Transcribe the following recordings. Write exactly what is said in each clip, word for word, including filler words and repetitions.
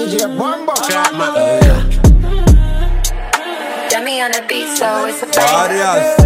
D J Bomba. Dummy on the beat, so it's a Warriors.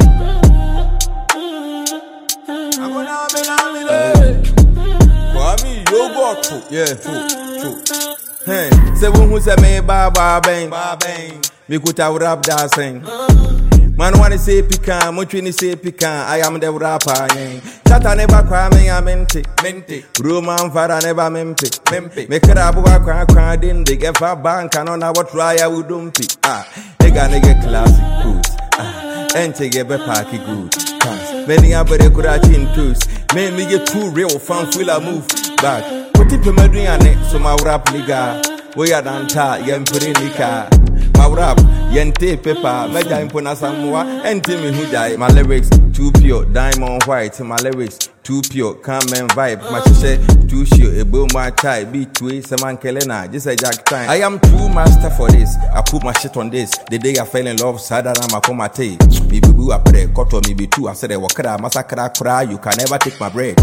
Kwame Yogurt. Yeah, true, true. Hey, say who say me baba bang, bang. Me could have rap dancing. Man wanna say pican, much say pican. I am the rapper. Chata never cry me a mente, mente. Roman father never mempe, mempe. Me karabuwa kwa kwa din they get for bank and on our try I would dumpy. Ah, they gonna get classic goods. Ah, and take a party good. Many are very good at in tools. May me get too real fun feel I move back. Put it to my dream, so my rap nigga. We are done ta, yam nika. My rap, yente paper, meja impona samwa, and Timmy who die. My lyrics, too pure, diamond white. My lyrics, too pure, calm and vibe. My say, too sure, a boom, my chai, beat to it, Saman Kelena, just a jack time. I am too master for this. I put my shit on this. The day I fell in love, sadder than my comate. Me boo, I pray, cut on me be two. I said, Wakara, massacre, cry, you can never take my bread.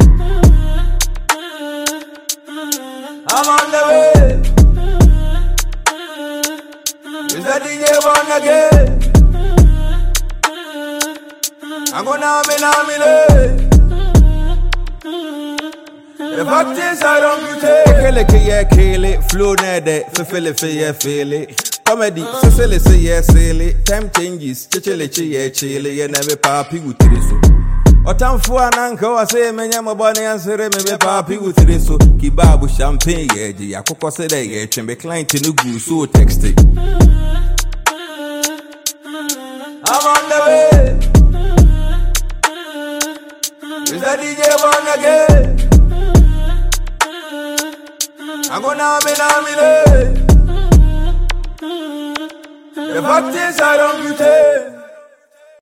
I'm on the way. Is that D J one again? I'm gonna be nominated. The fact is I don't pretend. Kill it, yeah, kill it. Flow nede, fulfill it, yeah, feel it. Comedy, fulfill it, yeah, silly. Time changes, chichile, yeah, chile, yeah, never papi with this. Otamfu ananka wa se menya mabane ansere me be papi with this. Kibabu champagne, yeah, ji akoko se de yeah, chembe client no gu so text it. I'm on the way. Is that D J one again? I'm gonna be nominated. The fact is I don't pretend.